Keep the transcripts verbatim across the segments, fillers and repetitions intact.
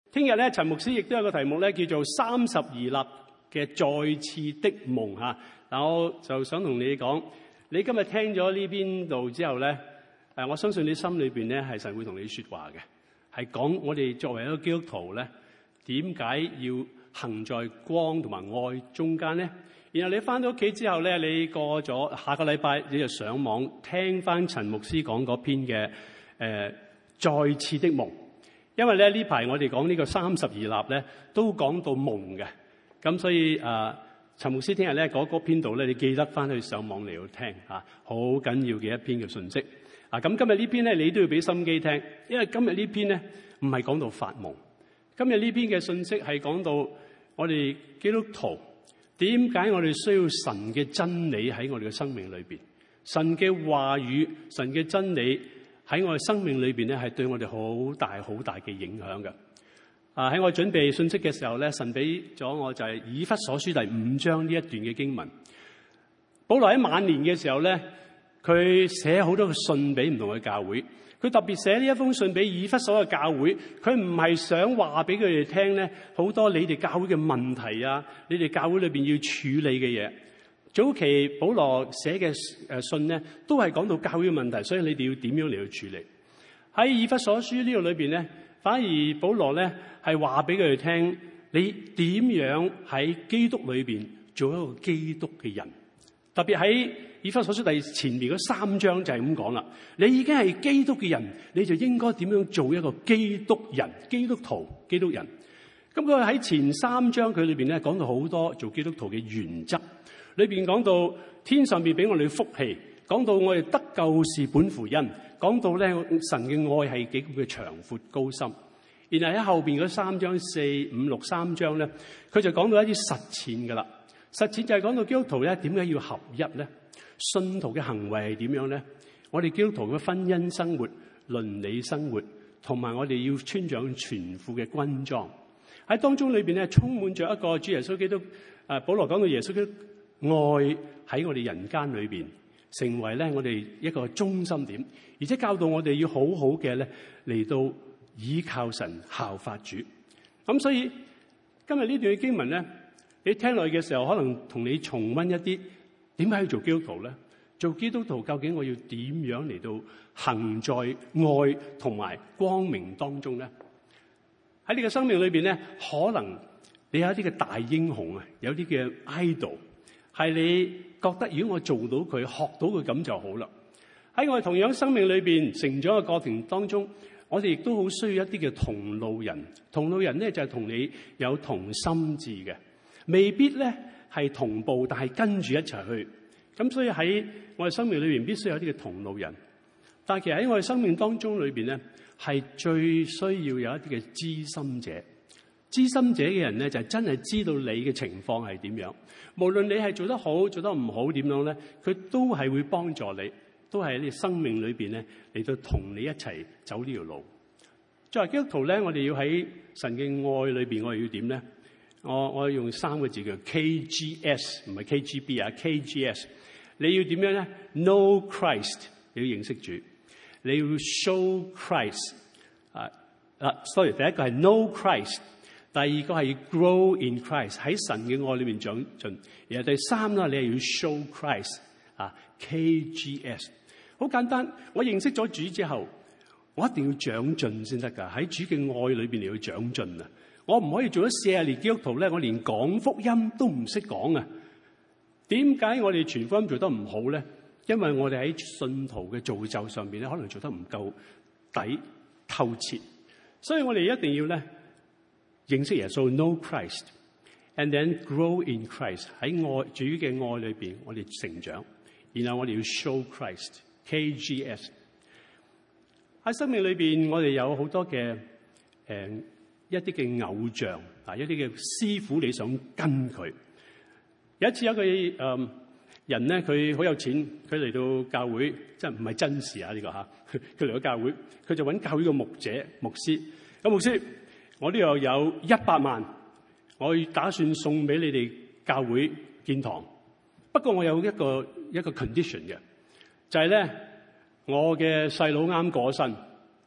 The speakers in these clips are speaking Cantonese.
聽日咧，陳牧師亦都有個題目咧，叫做三十而立嘅再次的夢嚇。嗱，我就想同你講，你今日聽咗呢邊度之後咧，誒，我相信你心裏邊咧係神會同你説話嘅，係講我哋作為一個基督徒咧，點解要行在光同埋愛中間咧？然後你翻到屋企之後咧，你過咗下個禮拜你就上網聽翻陳牧師講嗰篇嘅誒、呃、再次的夢，因為咧呢排我哋講呢個三十而立咧，都講到夢嘅，咁所以誒、呃、陳牧師聽日咧嗰嗰篇度咧，你記得翻去上網嚟到聽嚇，好緊要嘅一篇嘅信息。啊，咁今日呢篇咧你都要俾心機聽，因為今日呢篇咧唔係講到發夢，今日呢篇嘅信息係講到我哋基督徒。點解我哋需要神嘅真理喺我哋嘅生命裏邊？神嘅話語、神嘅真理喺我哋生命裏邊咧，係對我哋好大好大嘅影響嘅。啊，喺我準備信息嘅時候咧，神俾咗我就係以弗所書第五章呢一段嘅經文。保羅喺晚年嘅時候咧，佢寫好多個信俾唔同嘅教會。佢特別寫呢一封信俾以弗所嘅教會，佢唔係想話俾佢哋聽咧，好多你哋教會嘅問題啊，你哋教會裏邊要處理嘅嘢。早期保羅寫嘅誒信咧，都係講到教會嘅問題，所以你哋要點樣嚟去處理。喺以弗所書呢度裏邊咧，反而保羅咧係話俾佢哋聽，你點樣喺基督裏邊做一個基督嘅人。特別喺以弗所書第前面嗰三章就係咁講啦，你已經係基督嘅人，你就應該點樣做一個基督人、基督徒、基督人。咁佢喺前三章佢裏邊咧講到好多做基督徒嘅原則，裏邊講到天上邊俾我哋福氣，講到我哋得救是本乎恩，講到咧神嘅愛係幾咁嘅長闊高深。然後喺後邊嗰三章四五六三章咧，佢就講到一啲實踐噶啦。實踐就係講到基督徒咧點解要合一咧？信徒嘅行為係點樣咧？我哋基督徒嘅婚姻生活、倫理生活，同埋我哋要穿上全副嘅軍裝。喺當中裏邊咧，充滿着一個主耶穌基督。誒，保羅講到耶穌基督愛喺我哋人間裏邊，成為咧我哋一個中心點，而且教導我哋要好好嘅咧嚟到倚靠神、效法主。咁所以今日呢段嘅經文咧，你聽落去嘅時候，可能同你重溫一啲點解要做基督徒咧？做基督徒究竟我要點樣嚟到行在愛同埋光明當中咧？喺你嘅生命裏邊咧，可能你有一啲嘅大英雄啊，有啲嘅 idol， 係你覺得如果我做到佢、學到佢咁就好啦。喺我哋同樣生命裏邊成長嘅過程當中，我哋亦都好需要一啲嘅同路人。同路人咧就係同你有同心志嘅。未必咧係同步，但係跟住一齊去。咁所以喺我哋生命裏邊必須有啲嘅同路人。但係其實喺我哋生命當中裏邊咧，係最需要有一啲嘅知心者。知心者嘅人咧，就係真係知道你嘅情況係點樣。無論你係做得好，做得唔好點樣咧，佢都係會幫助你，都係喺你生命裏邊咧嚟到同你一齊走呢條路。作為基督徒咧，我哋要喺神嘅愛裏邊，我哋要點咧？我我用三個字叫 K G S， 唔係 K G B 啊 ，K G S。你要點樣咧 ？Know Christ， 你要認識主，你要 show Christ。啊啊 ，sorry， 第一個係 Know Christ， 第二個係要 grow in Christ， 喺神嘅愛裏面長進。然後第三啦，你係要 show Christ。啊 ，K G S， 好簡單。我認識咗主之後，我一定要長進先得㗎。喺主嘅愛裏邊嚟要長進啊！我唔可以做咗四十年基督徒咧，我連講福音都唔識講啊！點解我哋傳福音做得唔好咧？因為我哋喺信徒嘅造就上邊咧，可能做得唔夠底透徹，所以我哋一定要咧認識耶穌 ，know Christ，and then grow in Christ。喺愛主嘅愛裏邊，我哋成長，然後我哋要 show Christ，K G S。喺生命裏邊，我哋有好多嘅誒。呃一啲嘅偶像啊，一啲嘅師傅，你想跟佢。有一次有一個誒、呃、人咧，佢好有錢，佢嚟到教會，即係唔係真事啊呢、這個嚇。佢嚟到教會，佢就揾教會嘅牧者、牧師。咁牧師，我呢度有一百萬，我打算送俾你哋教會建堂。不過我有一個一個 condition 嘅，就係、是、咧，我嘅細佬啱過身。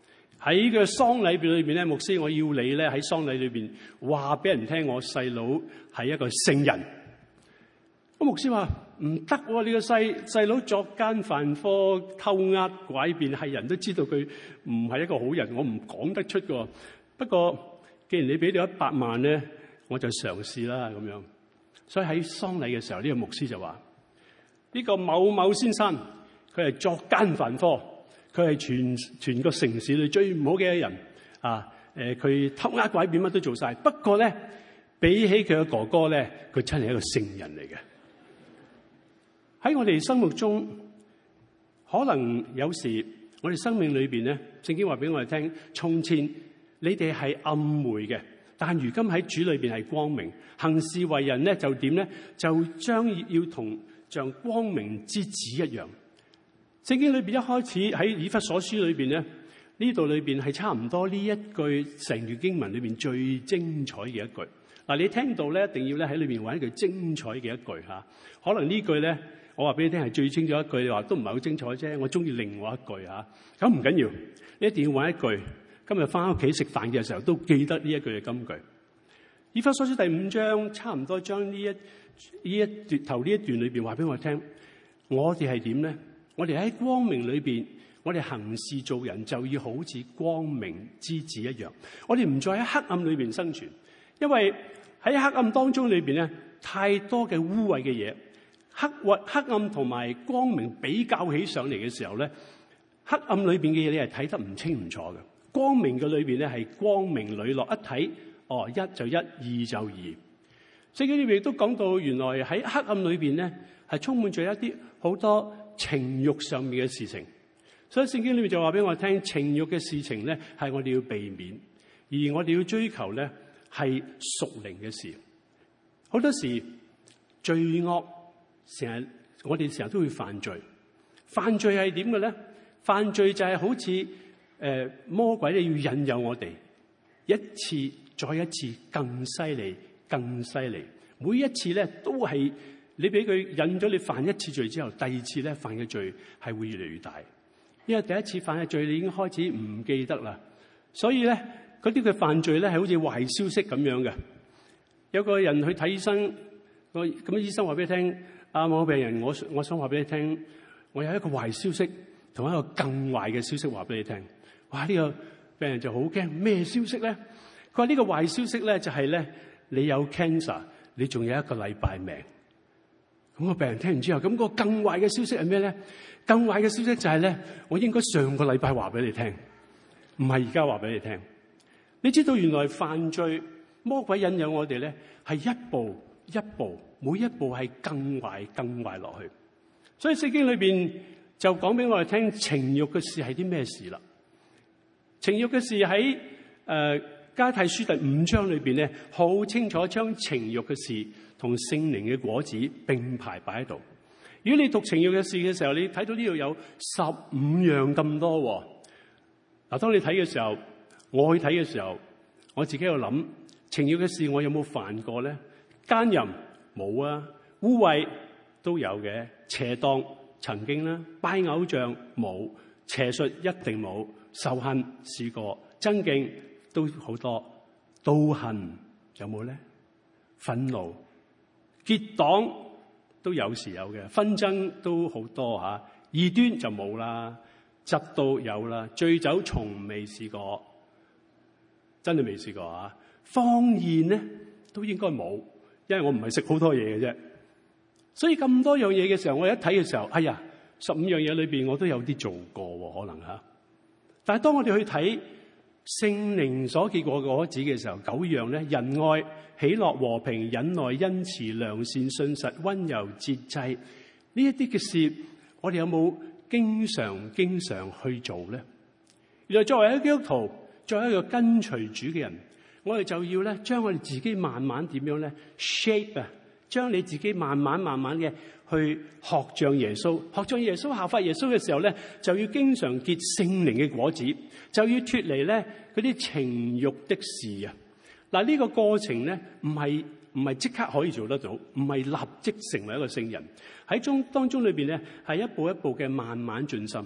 喺個喪禮裏邊咧，牧師，我要你咧喺喪禮裏邊話俾人聽，我細佬係一個聖人。咁牧師話唔得喎，呢個細細佬作奸犯科、偷呃拐騙，係人都知道佢唔係一個好人，我唔講得出㗎。不過既然你俾咗一百萬咧，我就嘗試啦咁樣。所以喺喪禮嘅時候，呢個牧師就話：呢個某某先生，佢係作奸犯科。佢係全全個城市裏最唔好嘅人啊！誒，佢偷呃拐騙乜都做晒。不過咧，比起佢嘅哥哥咧，佢真係一個聖人嚟嘅。喺我哋生活中，可能有時我哋生命裏邊咧，聖經話俾我哋聽：從前你哋係暗昧嘅，但如今喺主裏邊係光明。行事為人咧就點咧？就將要同像光明之子一樣。聖經裏邊一開始喺以弗所書裏邊咧，呢度裏邊係差唔多呢一句成段經文裏邊最精彩嘅一句。嗱，你聽到咧，一定要咧喺裏邊揾一句精彩嘅一句吓。可能呢句咧，我話俾你聽係最清楚一句，你話都唔係好精彩啫。我中意另外一句吓，咁唔緊要，你一定要揾一句。今日翻屋企食飯嘅時候都記得呢一句嘅金句。以弗所書第五章差唔多將呢一呢一段頭呢一段裏邊話俾我聽，我哋係點咧？我哋喺光明裏邊，我哋行事做人就要好似光明之子一樣。我哋唔再喺黑暗裏邊生存，因為喺黑暗當中裏邊咧，太多嘅污穢嘅嘢，黑或黑暗同埋光明比較起上嚟嘅時候咧，黑暗裏邊嘅嘢你係睇得唔清唔楚嘅，光明嘅裏邊咧係光明磊落，一睇哦，一就一，二就二。聖經裏邊亦都講到，原來喺黑暗裏邊咧係充滿咗一啲好多情欲上面嘅事情，所以聖經裏面就話俾我聽，情欲嘅事情咧係我哋要避免，而我哋要追求咧係屬靈嘅事。好多時罪惡成日，我哋成日都會犯罪。犯罪係點嘅咧？犯罪就係好似誒、呃、魔鬼咧要引誘我哋一次再一次更犀利、更犀利，每一次咧都係。你俾佢引咗你犯一次罪之後，第二次咧犯嘅罪係會越嚟越大，因為第一次犯嘅罪你已經開始唔記得啦。所以咧嗰啲嘅犯罪咧係好似壞消息咁樣嘅。有個人去睇醫生，個咁醫生話俾你聽：啊，某病人，我我想話俾你聽，我有一個壞消息同一個更壞嘅消息話俾你聽。哇！呢個病人就好驚，咩消息咧？佢話呢個壞消息咧就係咧你有 cancer， 你仲有一個禮拜命。咁個病人聽完之後，咁個更壞嘅消息係咩咧？更壞嘅消息就係咧，我應該上個禮拜話俾你聽，唔係而家話俾你聽。你知道原來犯罪魔鬼引誘我哋咧，係一步一步，每一步係更壞更壞落去。所以聖經裏邊就講俾我哋聽，情欲嘅事係啲咩事啦？情欲嘅事喺誒加太書第五章裏邊咧，好清楚將情欲嘅事同聖靈嘅果子並排擺喺度。如果你讀情欲嘅事嘅時候，你睇到呢度有十五樣咁多。嗱，當你睇嘅時候，我去睇嘅時候，我自己喺度諗，情欲嘅事我有冇犯過咧？奸淫冇啊，污穢都有嘅，邪當曾經啦，拜偶像冇，邪術一定冇，仇恨試過，爭競都好多，妒恨有冇咧？憤怒、結黨都有時有嘅，紛爭都好多吓，異端就冇啦，嫉妒有啦，醉酒從未試過，真係未試過啊！荒宴咧都應該冇，因為我唔係食好多嘢嘅啫。所以咁多樣嘢嘅時候，我一睇嘅時候，哎呀，十五樣嘢裏邊我都有啲做過，可能吓。但係當我哋去睇聖靈所結過嘅果子嘅時候，九樣咧：仁愛、喜樂、和平、忍耐、恩慈、良善、信實、溫柔、節制。呢一啲嘅事，我哋有冇經常經常去做咧？原來作為一個基督徒，作為一個跟隨主嘅人，我哋就要咧將我哋自己慢慢點樣咧 shape 啊，將你自己慢慢慢慢嘅去學像耶穌，學像耶穌效法耶穌嘅時候咧，就要經常結聖靈嘅果子，就要脫離咧嗰啲情欲的事啊！嗱，呢個過程咧唔係唔係即刻可以做得到，唔係立即成為一個聖人，喺中當中裏邊咧係一步一步嘅慢慢進深。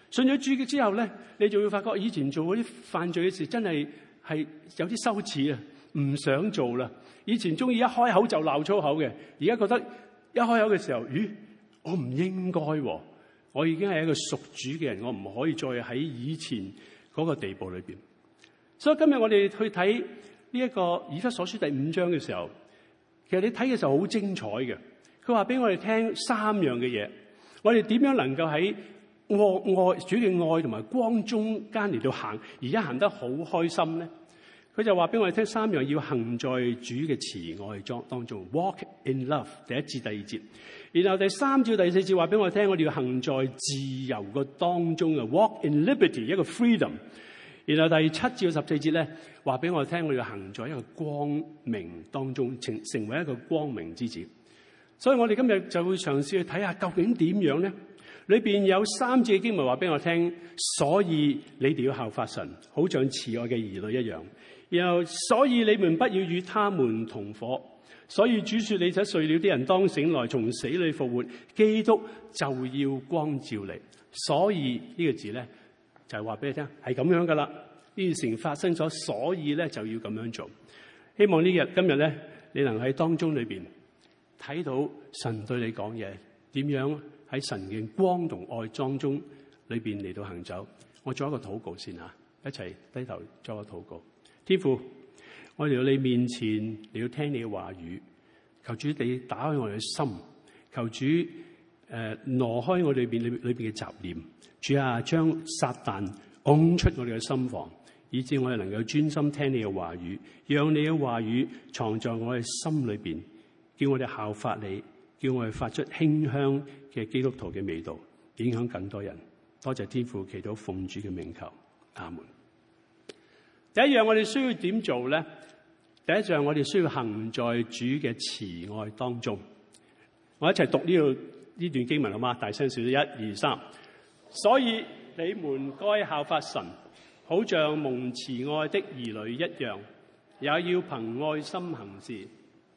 信咗主之後咧，你就會發覺以前做嗰啲犯罪嘅事真係係有啲羞恥啊，唔想做啦。以前中意一開口就鬧粗口嘅，而家覺得一開口嘅時候，咦，我唔應該喎，我已經係一個屬主嘅人，我唔可以再喺以前嗰個地步裏邊。所以今日我哋去睇呢一個以弗所書第五章嘅時候，其實你睇嘅時候好精彩嘅。佢話俾我哋聽三樣嘅嘢，我哋點樣能夠喺愛愛主嘅愛同埋光中間嚟到行，而家行得好開心咧？佢就話俾我哋聽三樣要行在主嘅慈愛中當中 ，walk in love， 第一節第二節。然後第三至第四節話俾我哋聽，我哋要行在自由嘅當中嘅 walk in liberty， 一個 freedom。然後第七至十四節咧，話俾我哋聽，我哋要行在一個光明當中，成成為一個光明之子。所以我哋今日就會嘗試去睇下究竟點樣咧？裏邊有三節經文話俾我聽，所以你哋要效法神，好像慈愛嘅兒女一樣。然後所以你們不要與他們同伙。所以主說：你這睡了啲人當醒來，從死裏復活，基督就要光照你。所以呢個字咧就係話俾你聽，係咁樣噶啦。呢件事情發生咗，所以咧就要咁樣做。希望呢日今日咧，你能喺當中裏邊睇到神對你講嘢，點樣喺神嘅光同愛當中裏邊嚟到行走。我做一個禱告先吓，一齊低頭做一個禱告。天父，我嚟到你面前，嚟到聽你嘅話語，求主你打開我哋嘅心，求主誒、呃、挪開我哋裏邊裏裏邊嘅雜念。主啊，將撒旦拱出我哋嘅心房，以致我哋能夠專心聽你嘅話語，讓你嘅話語藏在我哋心裏邊，叫我哋效法你，叫我哋發出馨香嘅基督徒嘅味道，影響更多人。多謝天父，祈禱奉主嘅名求，阿門。第一樣我哋需要點做咧？第一樣我哋需要行在主嘅慈愛當中。我一齊讀呢度呢段經文好嗎？大聲說，一二三。所以你們該效法神，好像蒙慈愛的兒女一樣，也要憑愛心行事，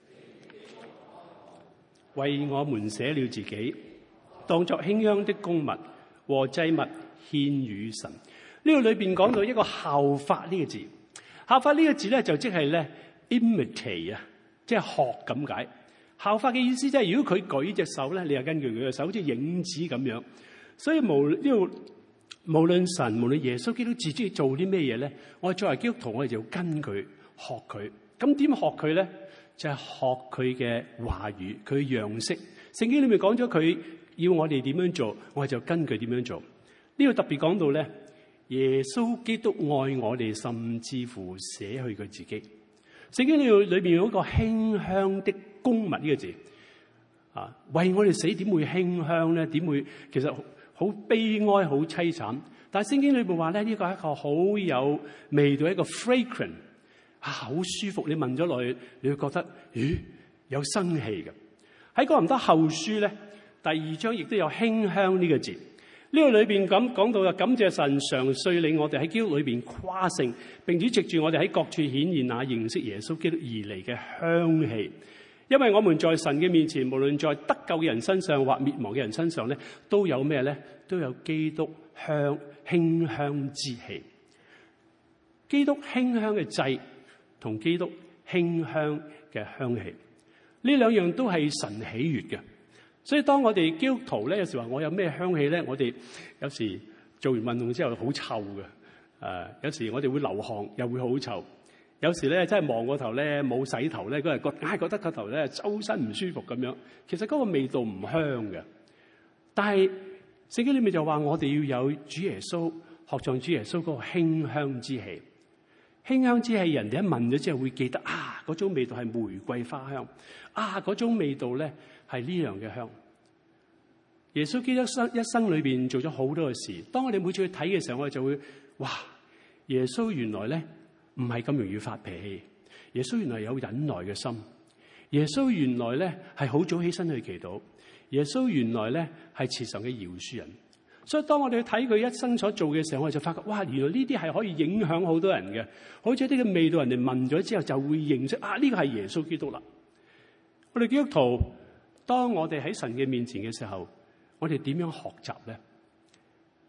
為我們捨了自己，當作馨香的供物和祭物獻與神。呢個裏邊講到一個效法呢個字，效法呢個字咧就即係咧 imitate 啊，即係學咁解。效法嘅意思即係如果佢舉隻手咧，你又根據佢嘅手，好似影子咁樣。所以無呢度無論神無論耶穌基督自己做啲咩嘢咧，我哋作為基督徒，我哋就要跟佢學佢。咁點學佢咧？就係、是、學佢嘅話語，佢嘅樣式。聖經裏面講咗佢要我哋點樣做，我哋就跟佢點樣做。呢度特別講到咧，耶穌基督愛我哋，甚至乎捨去佢自己。聖經呢度裏邊有一個馨香的供物呢個字啊，為我哋死點會馨香咧？點會？其實好悲哀，好淒慘。但係聖經裏邊話咧，呢個係一個好有味道，一個 fragrant 啊，好舒服。你聞咗落去，你會覺得咦，有生氣嘅。喺哥林多後書咧，第二章亦都有馨香呢個字。呢個裏邊咁講到啊，感謝神常率領我哋喺基督裏邊誇勝，並且藉住我哋喺各處顯現那認識耶穌基督而嚟嘅香氣。因為我們在神嘅面前，無論在得救嘅人身上或滅亡嘅人身上咧，都有咩咧？都有基督香馨香之氣。基督馨香嘅祭同基督馨香嘅香氣，呢兩樣都係神喜悅嘅。所以當我哋基督徒咧，有時話我有咩香氣咧？我哋有時做完運動之後好臭嘅，誒、呃，有時我哋會流汗又會好臭。有時咧真係望個頭咧冇洗頭咧，嗰日覺硬係覺得個頭咧周身唔舒服咁樣。其實嗰個味道唔香嘅。但係聖經裏面就話我哋要有主耶穌，學像主耶穌嗰個馨香之氣。馨香之氣，人哋一聞咗之後會記得啊，嗰種味道係玫瑰花香啊，嗰種味道咧係呢樣嘅香。耶穌基督一生一生裏邊做咗好多嘅事。當我哋每次去睇嘅時候，我哋就會哇，耶穌原來咧唔係咁容易發脾氣。耶穌原來有忍耐嘅心。耶穌原來咧係好早起身去祈禱。耶穌原來咧係慈祥嘅饒恕人。所以當我哋去睇佢一生所做嘅時候，我哋就發覺哇，原來呢啲係可以影響好多人嘅。好似呢個味道，人哋聞咗之後就會認識啊，呢個係耶穌基督啦。我哋基督徒，當我哋喺神嘅面前嘅時候，我哋點樣學習咧？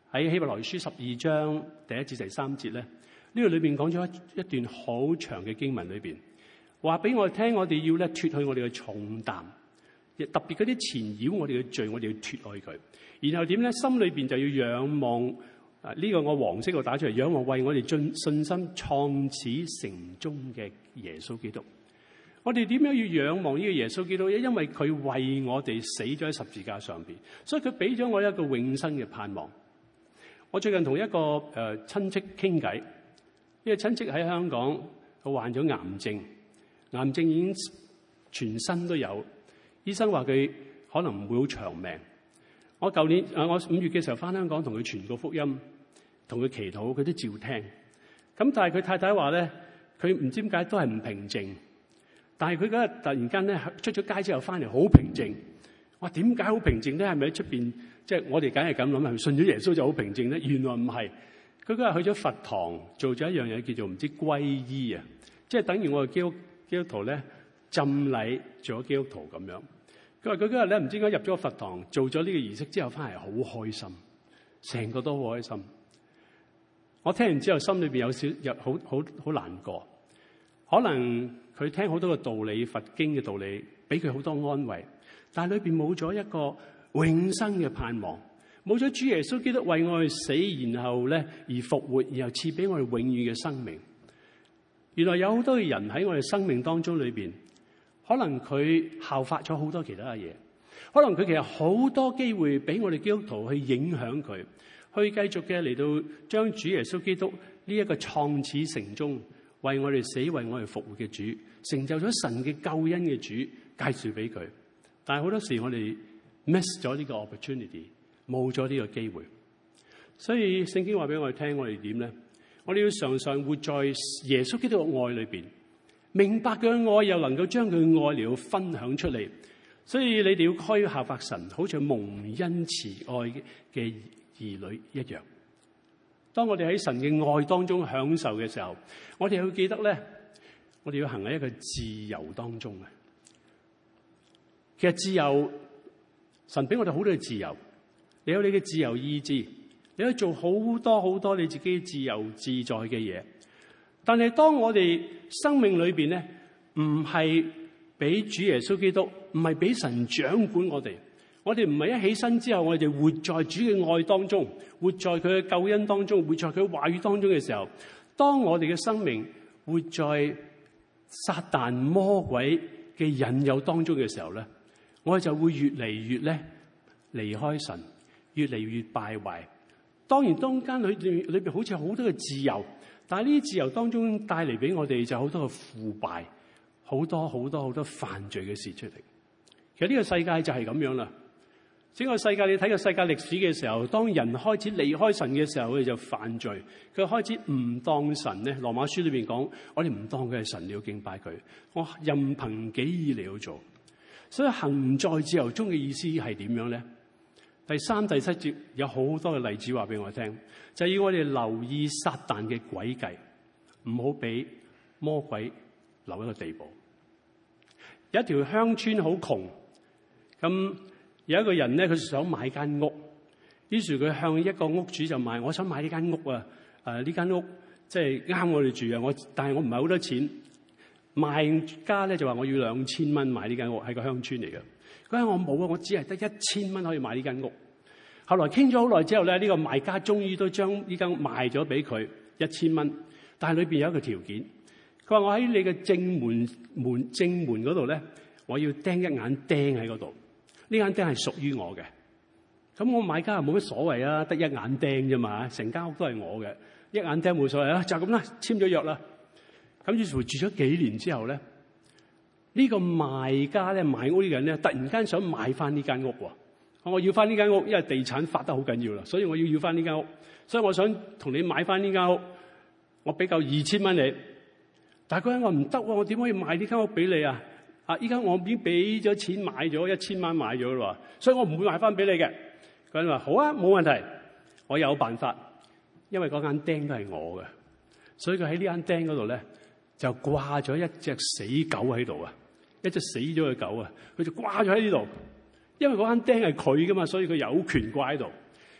喺希伯來書十二章第一至第三節咧，呢度裏邊講咗一一段好長嘅經文裏邊，話俾我哋聽，我哋要咧脫去我哋嘅重擔，特別嗰啲纏繞我哋嘅罪，我哋要脫去佢。然後點咧？心裏邊就要仰望啊！呢、這個我黃色度打出嚟，仰望為我哋盡信心創始成終嘅耶穌基督。我哋點樣要仰望呢個耶穌基督咧？因為佢為我哋死咗喺十字架上邊，所以佢俾咗我一個永生嘅盼望。我最近同一個誒、呃、親戚傾偈，呢個親戚喺香港，佢患咗癌症，癌症已經全身都有，醫生話佢可能唔會好長命。我舊年啊，我五月嘅時候翻香港同佢傳個福音，同佢祈禱，佢都照聽。咁但係佢太太話咧，佢唔知點解都係唔平靜。但係佢嗰日突然間咧出咗街之後翻嚟好平靜。我話點解好平靜咧？係咪喺出邊？即係我哋梗係咁諗，係咪信咗耶穌就好平靜咧？原來唔係。佢嗰日去咗佛堂做咗一樣嘢，叫做唔知皈依啊，即係等於我哋基督基督徒咧浸禮做咗基督徒咁樣。佢話佢嗰日咧唔知點解入咗佛堂做咗呢個儀式之後翻嚟好開心，成個都好開心。我聽完之後心裏邊有少有好好好難過，可能佢聽好多個道理，佛經嘅道理俾佢好多安慰，但係裏邊冇咗一個永生嘅盼望，冇咗主耶穌基督為我哋死，然後咧而復活，然後賜俾我哋永遠嘅生命。原來有好多嘅人喺我哋生命當中裏邊，可能佢效法咗好多其他嘅嘢，可能佢其實好多機會俾我哋基督徒去影響佢，去繼續嘅嚟到將主耶穌基督呢一個創始成終，為我哋死、為我哋復活嘅主，成就咗神嘅救恩嘅主，介紹俾佢。但係好多時我哋 miss 咗呢個 opportunity， 冇咗呢個機會。所以聖經話俾我哋聽，我哋點咧？我哋要常常活在耶穌基督嘅愛裏邊，明白佢嘅愛，又能夠將佢嘅愛嚟到分享出嚟。所以你哋要開效法神，好似蒙恩慈愛嘅兒女一樣。當我哋喺神嘅愛當中享受嘅時候，我哋要記得咧，我哋要行喺一個自由當中嘅。其實自由，神俾我哋好多嘅自由，你有你嘅自由意志，你可以做好多好多你自己自由自在嘅嘢。但係當我哋生命裏邊咧，唔係俾主耶穌基督，唔係俾神掌管我哋，我哋唔係一起身之後，我哋活在主嘅愛當中，活在佢嘅救恩當中，活在佢嘅話語當中嘅時候，當我哋嘅生命活在撒旦魔鬼嘅引誘當中嘅時候咧，我哋就會越嚟越咧離開神，越嚟越敗壞。當然當間裏裏邊好似好多嘅自由，但係呢啲自由當中帶嚟俾我哋就好多嘅腐敗，好多好多好多犯罪嘅事出嚟。其實呢個世界就係咁樣啦。整個世界你睇個世界歷史嘅時候，當人開始離開神嘅時候，佢哋就犯罪，佢開始唔當神咧。羅馬書裏邊講，我哋唔當佢係神，你要敬拜佢，我任憑己意嚟到做。所以行在自由中嘅意思係點樣咧？第三、第七節有好多嘅例子話俾我聽，就係要我哋留意撒旦嘅詭計，唔好俾魔鬼留一個地步。有一條鄉村好窮，咁有一個人咧，佢想買間屋，於是佢向一個屋主就買，我想買呢間屋啊！誒呢間屋即係啱我哋住啊！我但係我唔係好多錢。賣家咧就話我要兩千蚊買呢間屋，係個鄉村嚟嘅。佢話我冇啊，我只係得一千蚊可以買呢間屋。後來傾咗好耐之後咧，呢個賣家終於都將呢間屋賣咗俾佢一千蚊，但係裏邊有一個條件，佢話我喺你嘅正門門正門嗰度咧，我要釘一眼釘喺嗰度，呢眼釘係屬於我嘅。咁我買家又冇乜所謂啊，得一眼釘啫嘛，成間屋都係我嘅，一眼釘冇所謂啊，就咁啦，簽咗約啦。咁於是乎住咗幾年之後咧，呢個賣家咧買屋呢個人咧，突然間想買翻呢間屋喎。我要翻呢間屋，因為地產發得好緊要啦，所以我要要翻呢間屋。所以我想同你買翻呢間屋，我俾夠二千蚊你。但係嗰人話唔得喎，我點可以賣呢間屋俾你啊？啊！依家我已經俾咗錢買咗一千蚊買咗啦，所以我唔會賣翻俾你嘅。嗰人話好啊，冇問題，我有辦法，因為嗰間釘都係我嘅，所以佢喺呢間釘嗰度咧。就掛咗一隻死狗喺度啊！一隻死咗嘅狗啊，佢就掛咗喺呢度。因為嗰間釘係佢噶嘛，所以佢有權掛喺度。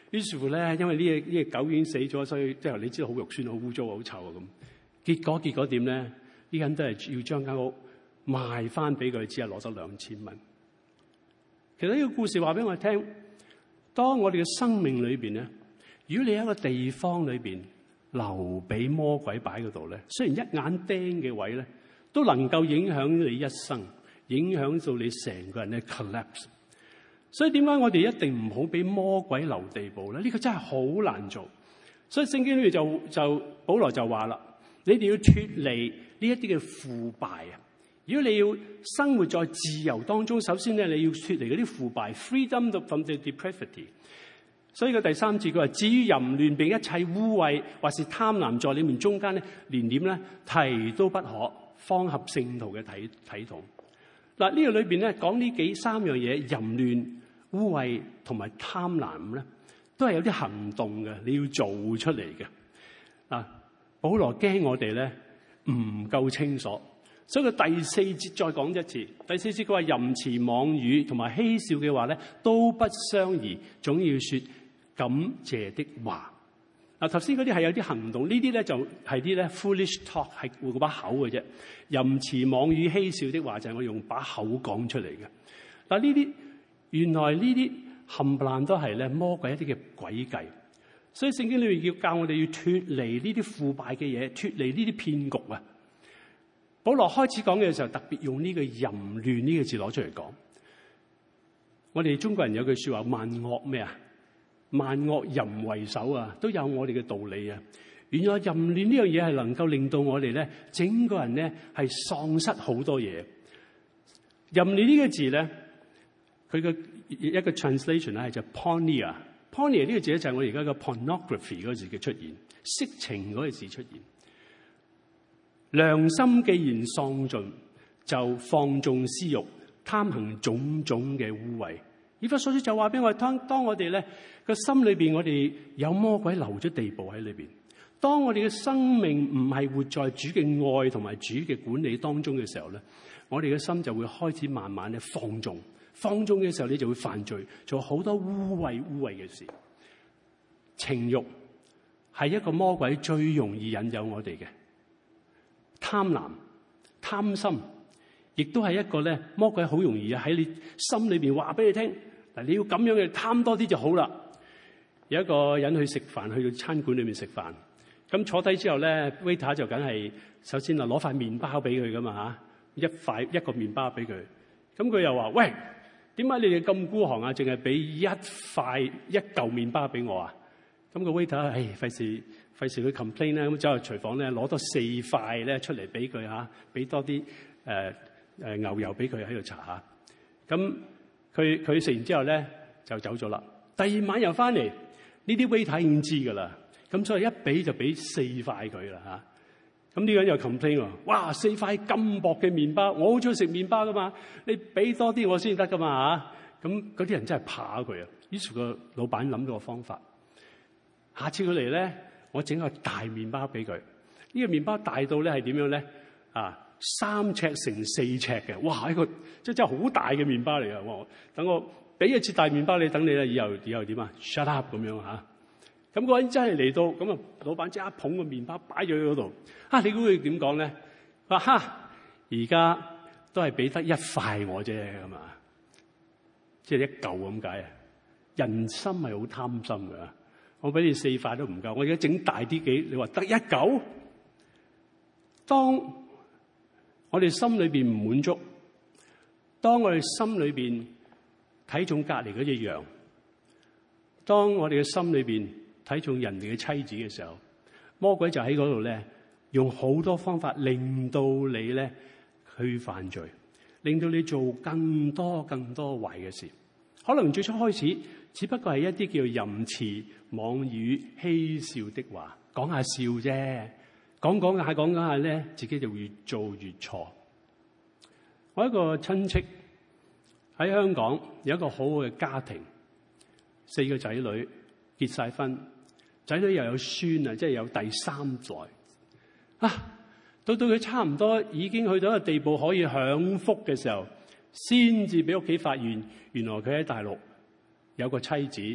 於是乎咧，因為呢隻呢隻狗已經死咗，所以即係你知道好肉酸、好污糟、好臭啊咁。結果結果點咧？呢人都係要將間屋賣翻俾佢，只係攞咗兩千蚊。其實呢個故事話俾我哋聽，當我哋嘅生命裏邊咧，如果你喺一個地方裏邊留俾魔鬼擺嗰度咧，雖然一眼釘嘅位咧，都能夠影響你一生，影響到你成個人嘅 collapse。所以點解我哋一定唔好俾魔鬼留地步咧？呢、這個真係好難做。所以聖經裏面就就保羅就話啦，你哋要脫離呢一啲嘅腐敗啊！如果你要生活在自由當中，首先咧你要脫離嗰啲腐敗 ，freedom from the depravity。所以個第三節佢話：至於淫亂並一切污穢或是貪婪，在你們中間咧，連點咧提都不可，方合聖徒嘅體體統。嗱，呢個裏邊咧講呢幾三樣嘢，淫亂、污穢同埋貪婪咧，都係有啲行動嘅，你要做出嚟嘅。嗱，保羅驚我哋咧唔夠清楚，所以佢第四節再講一次。第四節佢話：淫詞妄語同埋嬉笑嘅話咧，都不相宜，總要說感謝的話。嗱，頭先嗰啲係有啲行動，呢啲咧就係啲咧 foolish talk， 係會嗰把口嘅啫。淫詞妄語嬉笑的話就係我用把口講出嚟嘅。嗱，呢啲原來呢啲冚唪唥都係咧魔鬼一啲嘅詭計。所以聖經裏面要教我哋要脫離呢啲腐敗嘅嘢，脫離呢啲騙局啊。保羅開始講嘅時候，特別用呢個淫亂呢個字攞出嚟講。我哋中國人有句說話：萬惡咩啊？萬惡淫為首啊，都有我哋嘅道理啊。原來淫亂呢樣嘢係能夠令到我哋咧，整個人咧係喪失好多嘢。淫亂呢個字咧，佢嘅一個 translation 咧係就 porneia。porneia 呢個字咧就係我而家嘅 pornography 嗰個字嘅出現，色情嗰個字出現。良心既然喪盡，就放縱私欲，貪行種種嘅污穢。以弗所書就話俾我哋聽，當我哋咧個心裏邊，我哋有魔鬼留咗地步喺裏邊。當我哋嘅生命唔係活在主嘅愛同埋主嘅管理當中嘅時候咧，我哋嘅心就會開始慢慢咧放縱。放縱嘅時候，你就會犯罪，做好多污穢污穢嘅事。情欲係一個魔鬼最容易引誘我哋嘅。貪婪、貪心，亦都係一個咧魔鬼好容易喺你心裏邊話俾你聽。嗱，你要咁樣嘅貪多啲就好啦。有一個人去食飯，去到餐館裏面食飯，咁坐低之後咧 waiter 就梗係首先啊攞塊麵包俾佢噶嘛吓，一塊一個麵包俾佢。咁佢又話：喂，點解你哋咁孤寒啊？淨係俾一塊一嚿麵包俾我啊？咁個 waiter 唉，費事費事佢 complain 咧，咁走入廚房咧攞多四塊咧出嚟俾佢吓，俾多啲誒誒牛油俾佢喺度搽下。咁佢佢食完之後咧就走咗啦。第二晚又翻嚟，呢啲 waiter 已經知噶啦。咁所以一俾就俾四塊佢啦吓。咁呢個人又 complain 喎，哇！四塊咁薄嘅麵包，我好中意食麵包噶嘛，你俾多啲我先得噶嘛吓。咁嗰啲人真係怕佢啊。於是個老闆諗到個方法，下次佢嚟咧，我整個大麵包俾佢。呢個麵包大到咧係點樣咧？啊，三尺乘四尺嘅，哇！一個即係真係好大嘅麵包嚟啊！我等我俾一次大麵包你，等你咧以後以後點啊 ？shut up 咁樣吓。咁嗰人真係嚟到，咁啊，老闆即刻捧個麵包擺咗喺嗰度。啊，你估佢點講咧？話哈，而家都係俾得一塊我啫，咁啊，即係一嚿咁解啊！人心係好貪心㗎，我俾你四塊都唔夠，我而家整大啲幾，你話得一嚿？當我哋心裏邊唔滿足，當我哋心裏邊睇重隔離嗰隻羊，當我哋嘅心裏邊睇重人哋嘅妻子嘅時候，魔鬼就喺嗰度咧，用好多方法令到你咧去犯罪，令到你做更多更多壞嘅事。可能最初開始只不過係一啲叫淫詞妄語嬉笑的話，講下笑啫，講講下講講下咧，自己就越做越錯。我一個親戚喺香港有一個好好嘅家庭，四個仔女結晒婚，仔女又有孫啊，即係有第三代啊。到到佢差唔多已經去到一個地步可以享福嘅時候，先至俾屋企發現，原來佢喺大陸有個妻子，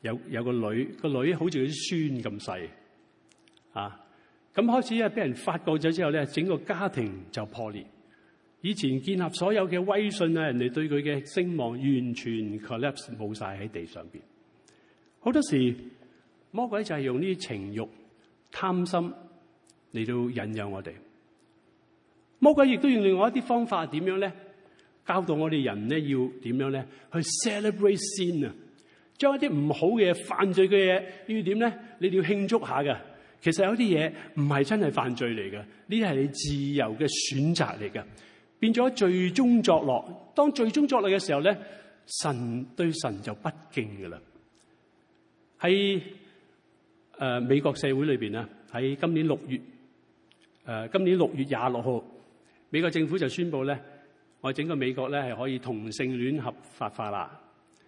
有有個女，個女好似佢啲孫咁細啊。咁開始咧，俾人發覺咗之後咧，整個家庭就破裂。以前建立所有嘅威信啊，人哋對佢嘅聲望完全 collapse 冇晒喺地上邊。好多時魔鬼就係用呢啲情慾、貪心嚟到引誘我哋。魔鬼亦都用另外一啲方法，點樣咧？教導我哋人咧要點樣咧？去 celebrate sin 啊，將一啲唔好嘅犯罪嘅嘢要點咧？你哋要慶祝下㗎。其實有啲嘢唔係真係犯罪嚟嘅，呢啲係你自由嘅選擇嚟嘅，變咗罪中作樂。當罪中作樂嘅時候咧，神對神就不敬㗎啦。喺誒、呃、美國社會裏邊啊，喺今年六月誒、呃、今年六月廿六號，美國政府就宣布咧，我整個美國咧係可以同性戀合法化啦。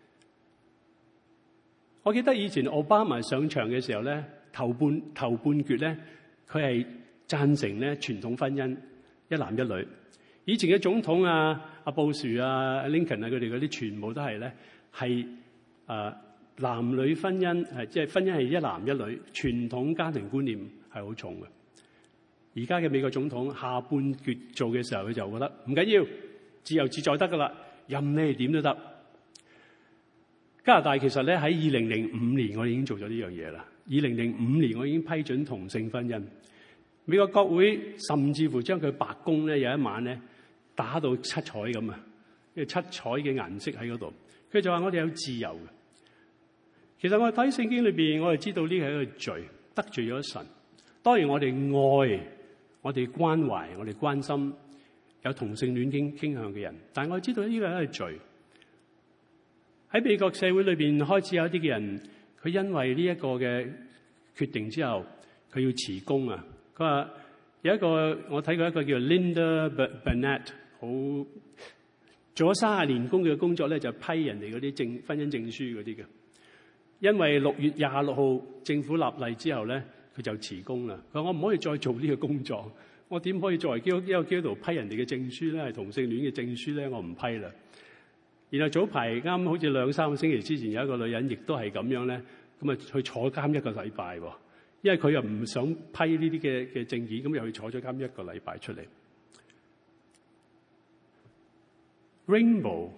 我記得以前奧巴馬上場嘅時候咧，頭半頭半決咧，佢係贊成咧傳統婚姻一男一女。以前嘅總統啊，阿布殊啊、林肯啊，佢哋嗰啲全部都係咧係誒男女婚姻係即係婚姻係一男一女，傳統家庭觀念係好重嘅。而家嘅美國總統下半決做嘅時候，佢就覺得唔緊要，自由自在得噶啦，任你點都得。加拿大其實咧喺二零零五年，我哋已經做咗呢樣嘢啦。二零零五年，我已經批准同性婚姻。美國國會甚至乎將佢白宮咧有一晚咧打到七彩咁啊，因為七彩嘅顏色喺嗰度。佢就話我哋有自由嘅。其實我哋睇聖經裏邊，我哋知道呢個係一個罪，得罪咗神。當然我哋愛、我哋關懷、我哋關心有同性戀傾傾向嘅人，但係我哋知道呢個係一個罪。喺美國社會裏邊開始有一啲嘅人，佢因為呢一個嘅決定之後，佢要辭工啊。佢話有一個我睇過一個叫 Linda Burnett， 好做咗三十年工嘅工作咧，就批人哋嗰啲證婚姻證書嗰啲嘅。因為六月廿六號政府立例之後咧，佢就辭工啦。佢話我唔可以再做呢個工作，我點可以作為基督一個基督徒批人哋嘅證書咧？係同性戀嘅證書咧，我唔批啦。然後早排啱好似兩三個星期之前，有一個女人亦都係咁樣咧，咁啊去坐監一個禮拜喎，因為佢又唔想批呢啲嘅嘅證件，咁又去坐咗監一個禮拜出嚟。Rainbow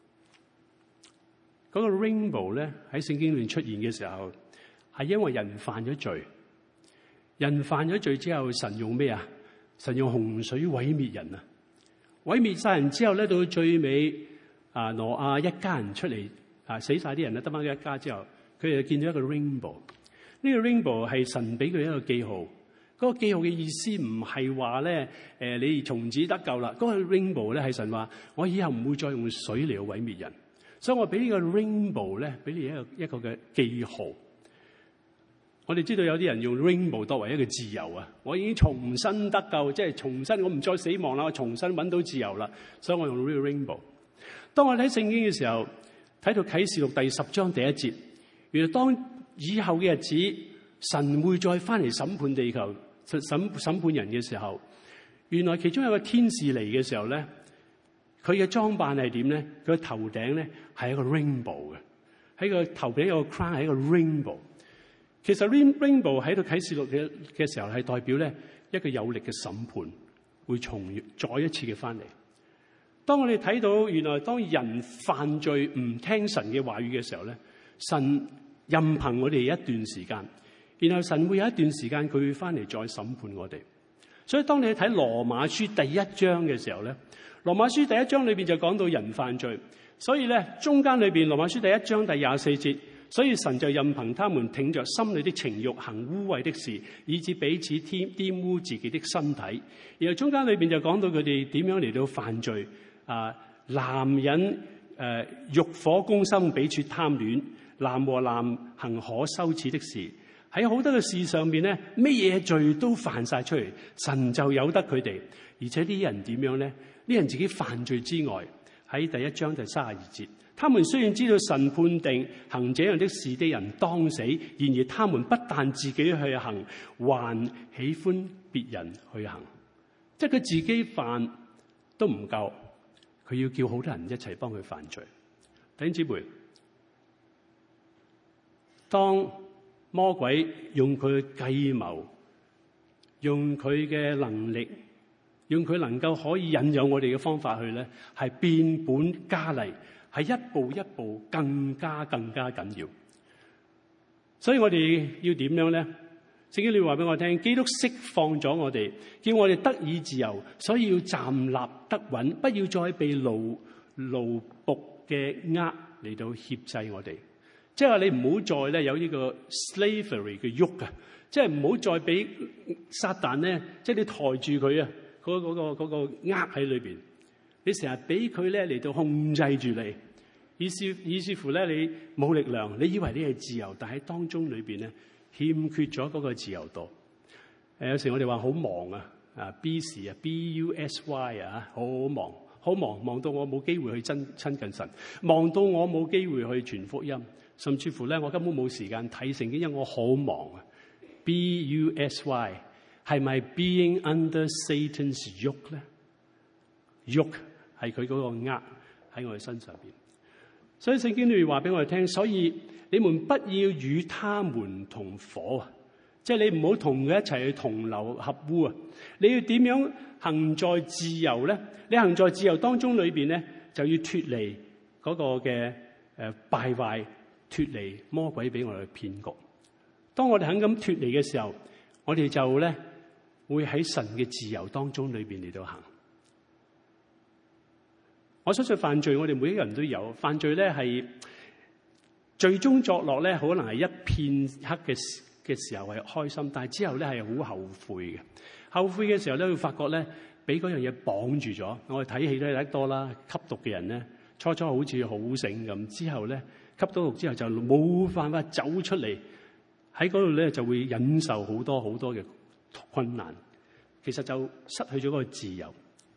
嗰個 Rainbow 咧喺聖經裏面出現嘅時候，係因為人犯咗罪，人犯咗罪之後，神用咩啊？神用洪水毀滅人啊！毀滅晒人之後咧，到最尾。啊，挪亞一家人出嚟啊，死晒啲人咧，得翻佢一家之後，佢哋就見到一個 rainbow。呢個 rainbow 係神俾佢一個記號。嗰個記號嘅意思唔係話咧，誒你從此得救啦。嗰個 rainbow 咧係神話，我以後唔會再用水嚟毀滅人，所以我俾呢個 rainbow 咧，俾你一個一個嘅記號。我哋知道有啲人用 rainbow 作為一個自由啊，我已經重新得救，即係重新我唔再死亡啦，我重新揾到自由啦，所以我用呢個 rainbow。當我睇聖經嘅時候，睇到啟示錄第十章第一節，原來當以後嘅日子，神會再翻嚟審判地球、審審判人嘅時候，原來其中有個天使嚟嘅時候咧，佢嘅裝扮係點咧？佢嘅頭頂咧係一個 rainbow 嘅，喺個頭頂有個 crown 係一個 rainbow。其實 rainbow 喺度啟示錄嘅嘅時候係代表咧一個有力嘅審判會重再一次嘅翻嚟。當我哋睇到原來當人犯罪唔聽神嘅話語嘅時候咧，神任憑我哋一段時間，然後神會有一段時間佢會翻嚟再審判我哋。所以當你睇羅馬書第一章嘅時候咧，羅馬書第一章裏邊就講到人犯罪，所以咧中間裏邊羅馬書第一章第廿四節，所以神就任憑他們挺着心裏的情慾行污穢的事，以致彼此玷玷污自己的身體。然後中間裏邊就講到佢哋點樣嚟到犯罪。啊！男人誒、呃、欲火攻心，彼此貪戀；男和男行可羞恥的事。喺好多嘅事上邊咧，咩嘢罪都犯晒出嚟，神就由得佢哋。而且啲人點樣咧？啲人自己犯罪之外，喺第一章第三十二節，他們雖然知道神判定行這樣的事的人當死，然而他們不但自己去行，還喜歡別人去行。即係佢自己犯都唔夠。佢要叫好多人一齊幫佢犯罪。弟兄姊妹， 當魔鬼用佢嘅計謀，用佢嘅能力，用佢能夠可以引誘我哋嘅方法去咧，係變本加厲，係一步一步更加更加緊要。所以我哋要點樣咧？聖經你話俾我聽，基督釋放咗我哋，叫我哋得以自由，所以要站立得穩，不要再被奴奴僕嘅軛嚟到挾制我哋。即係話你唔好再咧有呢個 slavery 嘅喐啊！即係唔好再俾撒旦咧，即係你抬住佢啊，嗰嗰個嗰個軛喺裏邊，你成日俾佢咧嚟到控制住你，以是以是乎咧你冇力量，你以為你係自由，但喺當中裏邊咧欠缺咗嗰個自由度。誒，有時我哋話好忙啊，啊 busy 啊 B U S Y 啊，好忙，好忙，忙到我冇機會去親親近神，忙到我冇機會去傳福音，甚至乎咧我根本冇時間睇聖經，因為我好忙啊。B U S Y 係咪 being under Satan's yoke 咧？yoke 係佢嗰個軛喺我哋身上邊，所以聖經裏面話俾我哋聽，所以你們不要與他們同伙啊！即係你唔好同佢一齊去同流合污啊！你要點樣行在自由咧？你行在自由當中裏邊咧，就要脫離嗰個嘅誒敗壞，脫離魔鬼俾我哋嘅騙局。當我哋肯咁脫離嘅時候，我哋就咧會喺神嘅自由當中裏邊嚟到行。我相信犯罪，我哋每一個人都有犯罪咧，係最終作樂咧，可能係一片黑嘅嘅時候係開心，但係之後咧係好後悔嘅。後悔嘅時候咧，會發覺咧俾嗰樣嘢綁住咗。我哋睇戲都睇得多啦，吸毒嘅人咧，初初好似好醒咁，之後咧吸到毒之後就冇辦法走出嚟，喺嗰度咧就會忍受好多好多嘅困難，其實就失去咗嗰個自由。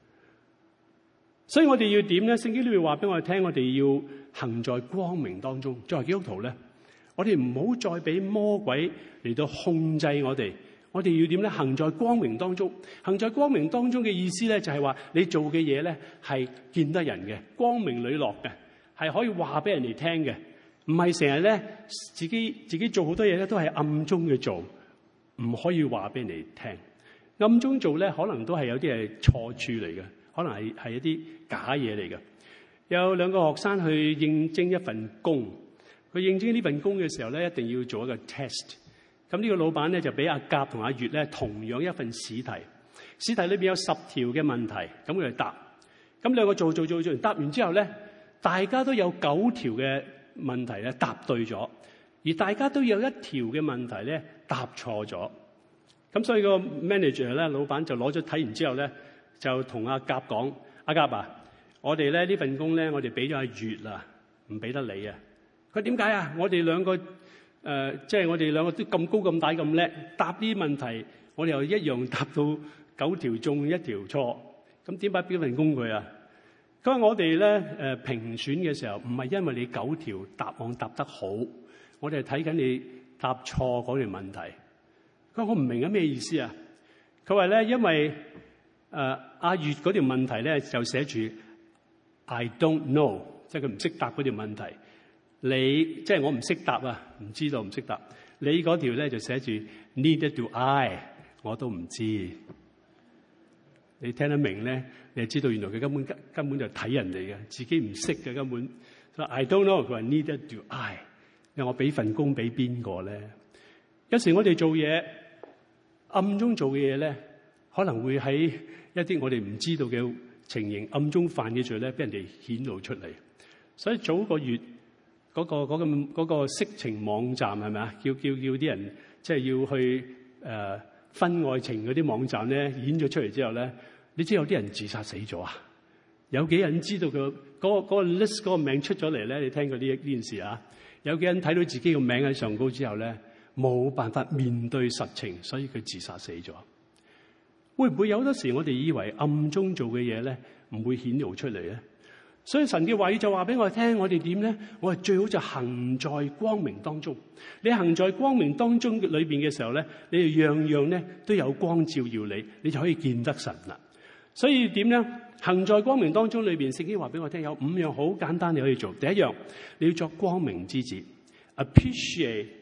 所以我哋要點咧？聖經裏面話俾我哋聽，我哋要行在光明當中。作為基督徒咧，我哋唔好再俾魔鬼嚟到控制我哋。我哋要點咧？行在光明當中。行在光明當中嘅意思咧，就係話你做嘅嘢咧係見得人嘅，光明磊落嘅，係可以話俾人哋聽嘅，唔係成日咧自己自己做好多嘢咧都係暗中嘅做，唔可以話俾人哋聽。暗中做咧，可能都係有啲係錯處嚟嘅。可能係係一啲假嘢嚟嘅。有兩個學生去應徵一份工，佢應徵呢份工嘅時候咧，一定要做一個 test。咁呢個老闆咧就俾阿甲同阿乙咧同樣一份試題，試題裏邊有十條嘅問題，咁佢哋答。咁兩個做做做做完，答完之後咧，大家都有九條嘅問題咧答對咗，而大家都有一條嘅問題咧答錯咗。咁所以個 manager 咧，老闆就攞咗睇完之後咧，就同阿甲講：阿甲啊，我哋咧呢份工咧，我哋俾咗阿月啦，唔俾得你啊！佢點解啊？我哋兩個誒，即係我哋兩個都咁高咁大咁叻，答啲問題，我哋又一樣答到九條中一條錯，咁點解俾份工佢啊？佢話我哋咧誒評選嘅時候，唔係因為你九條答案答得好，我哋係睇緊你答錯嗰條問題。佢話我唔明啊，咩意思啊？佢話咧，因為誒阿月嗰條問題咧就寫住 I don't know， 即係佢唔識答嗰條問題。你即係我唔識答啊，唔知道唔識答。你嗰條咧就寫住 Neither do I， 我都唔知。你聽得明咧，你就知道原來佢根本根本就睇人哋嘅，自己唔識嘅根本。所以 I don't know， 佢話 Neither do I。因為我俾份工俾邊個咧？有時我哋做嘢暗中做嘅嘢咧，可能會喺一啲我哋唔知道嘅情形暗中犯嘅罪咧，俾人哋顯露出嚟。所以早個月嗰、嗰個嗰、嗰個嗰個色情網站係咪啊？叫叫叫啲人即係要去誒婚外情嗰啲網站咧，演咗出嚟之後咧，你知有啲人自殺死咗啊？有幾人知道佢嗰、嗰個、嗰個 list 嗰個名出咗嚟咧？你聽過呢呢件事啊？有幾人睇到自己個名喺上高之後咧，冇辦法面對實情，所以佢自殺死咗。會唔會有好多時我哋以為暗中做嘅嘢咧，唔會顯露出嚟咧？所以神嘅話語就話俾我哋聽，我哋點咧？我哋最好就行在光明當中。你行在光明當中裏邊嘅時候咧，你哋樣樣咧都有光照耀你，你就可以見得神啦。所以點咧？行在光明當中裏邊，聖經話俾我聽有五樣好簡單你可以做。第一樣，你要作光明之子 ，appreciate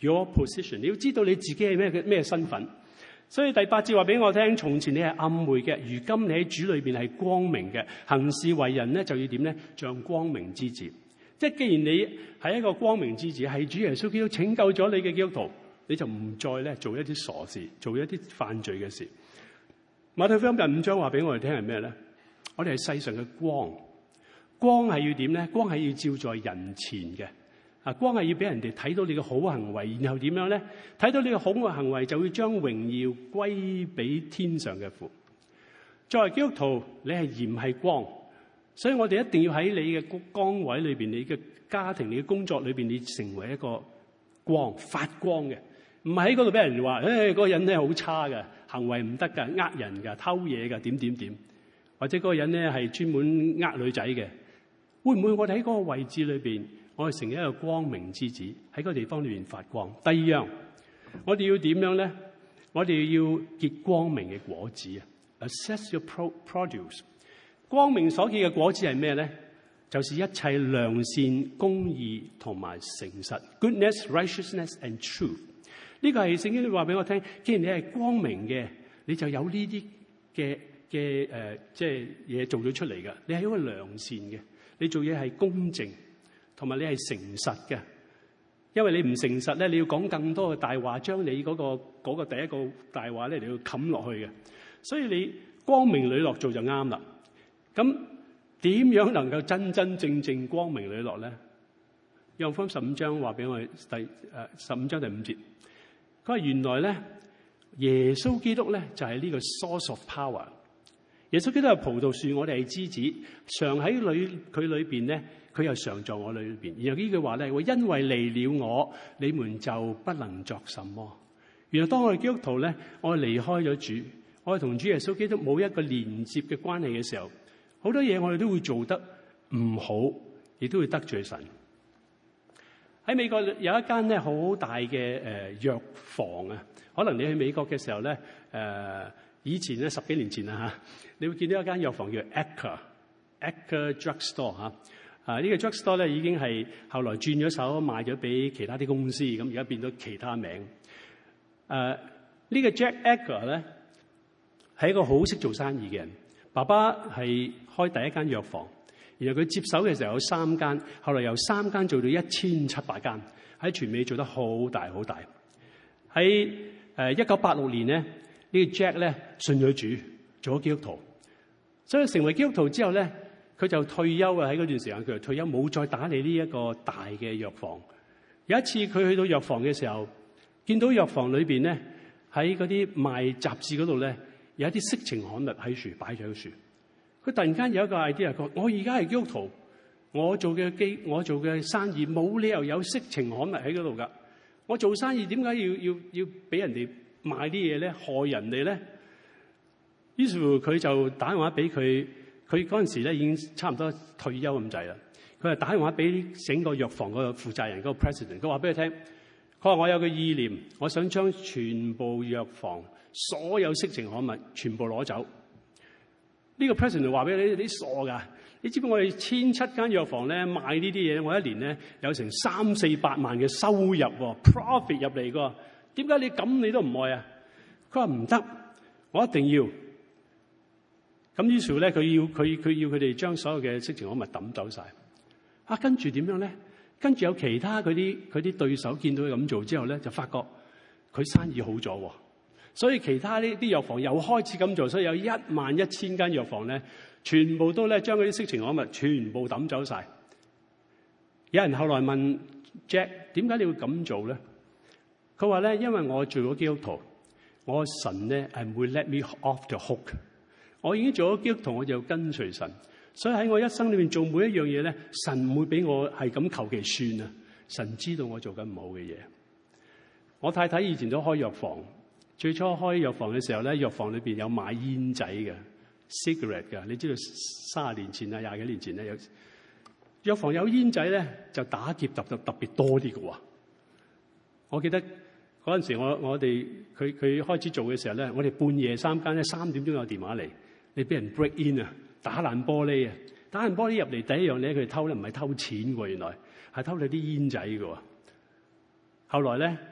your position， 你要知道你自己係咩嘅咩身份。所以第八節話俾我聽，從前你係暗昧嘅，如今你喺主裏邊係光明嘅，行事為人咧就要點咧？像光明之子。即係既然你係一個光明之子，係主耶穌基督拯救咗你嘅基督徒，你就唔再咧做一啲傻事，做一啲犯罪嘅事。馬太福音第五章話俾我哋聽係咩咧？我哋係世上嘅光，光係要點咧？光係要照在人前嘅。啊，光係要俾人哋睇到你嘅好行為，然後點樣咧？睇到你嘅好嘅行為，就會將榮耀歸俾天上嘅父。作為基督徒，你係鹽係光，所以我哋一定要喺你嘅崗位裏邊、你嘅家庭、你嘅工作裏邊，你成為一個光，發光嘅，唔係喺嗰度俾人話，誒、哎、嗰個人咧好差嘅，行為唔得㗎，呃人㗎，偷嘢㗎，點點點，或者嗰個人咧係專門呃女仔嘅，會唔會我哋喺嗰個位置裏邊？我哋成為一個光明之子，喺個地方裏面發光。第二樣，我哋要點樣咧？我哋要結光明嘅果子啊 ！Assess your produce。光明所結嘅果子係咩咧？就是一切良善、公義同埋誠實 （goodness, righteousness and truth）。呢個係聖經話俾我聽。既然你係光明嘅，你就有呢啲嘅嘅誒，即係嘢做咗出嚟嘅。你係一個良善嘅，你做嘢係公正。同埋你係誠實嘅，因為你唔誠實咧，你要講更多嘅大話，將你嗰個嗰個第一個大話咧，你要冚落去嘅。所以你光明磊落做就啱啦。咁點樣能夠真真正正光明磊落咧？約翰福音十五章話俾我哋第誒十五章第五節，佢話原來咧耶穌基督咧就係呢個 source of power。耶穌基督係葡萄樹，我哋係枝子，常喺裏佢裏邊咧。佢又常在我裏邊，然後呢句話咧，會因為離了我，你們就不能作什麼。原來當我哋基督徒咧，我哋離開咗主，我哋同主耶穌基督冇一個連接嘅關係嘅時候，好多嘢我哋都會做得唔好，亦都會得罪神。喺美國有一間咧好大嘅誒藥房啊，可能你去美國嘅時候咧，誒、呃、以前咧十幾年前啦嚇，你會見到一間藥房叫 Ecker Ecker Drug Store 嚇。啊！呢、這個 drugstore 咧已經係後來轉咗手賣咗俾其他啲公司，咁而家變咗其他名。誒、啊，呢、這個 Jack Ecker 咧係一個好識做生意嘅人。爸爸係開第一間藥房，然後佢接手嘅時候有三間，後來由三間做到一千七百間，喺全美做得好大好大。喺誒一九八六年咧，呢、這個 Jack 咧信咗主，做咗基督徒。所以成為基督徒之後咧，佢就退休啊！喺嗰段時間，佢就退休，冇再打理呢一個大嘅藥房。有一次佢去到藥房嘅時候，見到藥房裏邊咧喺嗰啲賣雜誌嗰度咧有一啲色情刊物喺樹擺咗喺樹。佢突然間有一個 idea， 講：我而家係基督徒，我做嘅機，我做嘅生意冇理由有色情刊物喺嗰度㗎。我做生意點解要要要俾人哋賣啲嘢咧，害人哋咧？於是乎佢就打電話俾佢。佢嗰陣時咧已經差唔多退休咁滯啦。佢就打電話俾整個藥房嗰個負責人，嗰個 president。佢話俾佢聽，佢話我有個意念，我想將全部藥房所有色情刊物全部攞走。呢個 president 話俾你：你傻㗎！你知唔知我哋千七間藥房咧賣呢啲嘢，我一年咧有成三四百萬嘅收入喎 ，profit 入嚟㗎。點解你咁你都唔愛啊？佢話唔得，我一定要。咁於是咧，佢要佢佢要佢哋將所有嘅色情刊物抌走晒。啊，跟住點樣咧？跟住有其他嗰啲佢啲對手見到佢咁做之後咧，就發覺佢生意好咗，所以其他呢啲藥房又開始咁做，所以有一萬一千間藥房咧，全部都咧將嗰啲色情刊物全部抌走晒。有人後來問 Jack： 點解你會咁做咧？佢話咧：因為我做咗基督徒，我神咧係唔會 let me off the hook。我已經做咗基督徒，我就要跟隨神，所以喺我一生裏面做每一樣嘢咧，神唔會俾我係咁求其算啊！神知道我做緊唔好嘅嘢。我太太以前都開藥房，最初開藥房嘅時候咧，藥房裏邊有賣煙仔嘅 cigarette 嘅，你知道三十年前啊，廿幾年前咧有藥房有煙仔咧，就打劫特特特別多啲嘅喎。我記得嗰陣時我我哋佢佢開始做嘅時候咧，我哋半夜三更咧三點鐘有電話嚟。你俾人 break in 啊，打爛玻璃啊，打爛玻璃入嚟第一樣嘢佢哋偷咧，唔係偷錢喎，原來係偷你啲煙仔嘅喎。後來咧